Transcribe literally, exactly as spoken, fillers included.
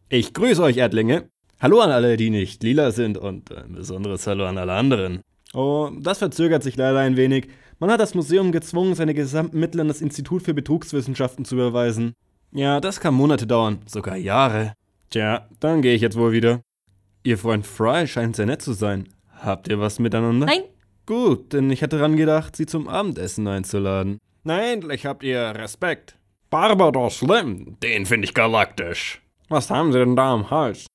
Ich grüße euch, Erdlinge. Hallo an alle, die nicht lila sind und ein besonderes Hallo an alle anderen. Oh, das verzögert sich leider ein wenig. Man hat das Museum gezwungen, seine gesamten Mittel an das Institut für Betrugswissenschaften zu überweisen. Ja, das kann Monate dauern, sogar Jahre. Tja, dann gehe ich jetzt wohl wieder. Ihr Freund Fry scheint sehr nett zu sein. Habt ihr was miteinander? Nein. Gut, denn ich hatte daran gedacht, sie zum Abendessen einzuladen. Na, endlich habt ihr Respekt. Barbados Slim, den finde ich galaktisch. Was haben sie denn da am Hals?